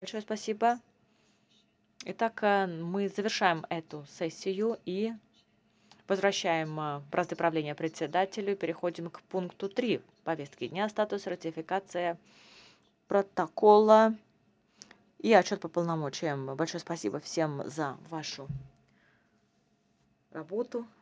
Большое спасибо. Итак, мы завершаем эту сессию и возвращаем бразды правления председателю. Переходим к пункту 3 повестки дня. Статус ратификация протокола и отчет по полномочиям. Большое спасибо всем за вашу работу.